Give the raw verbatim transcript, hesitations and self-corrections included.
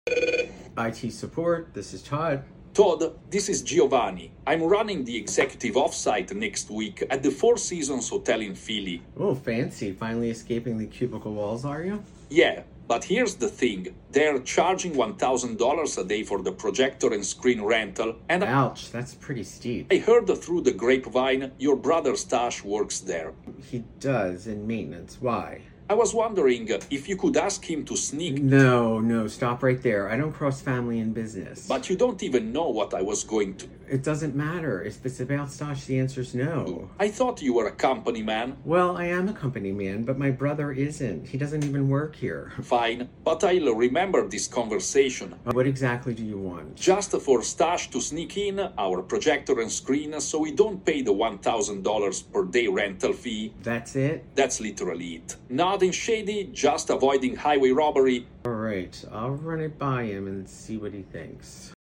I T support, this is Todd. Todd, this is Giovanni. I'm running the executive offsite next week at the Four Seasons Hotel in Philly. Oh, fancy. Finally escaping the cubicle walls, are you? Yeah, but here's the thing. They're charging one thousand dollars a day for the projector and screen rental, and Ouch, that's pretty steep. I heard through the grapevine your brother Stash works there. He does, in maintenance. Why? I was wondering if you could ask him to sneak... No, no, stop right there. I don't cross family and business. But you don't even know what I was going to... It doesn't matter. If it's about Stash, the answer's no. I thought you were a company man. Well, I am a company man, but my brother isn't. He doesn't even work here. Fine, but I'll remember this conversation. What exactly do you want? Just for Stash to sneak in our projector and screen so we don't pay the one thousand dollars per day rental fee. That's it? That's literally it. Nothing shady, just avoiding highway robbery. Alright, I'll run it by him and see what he thinks.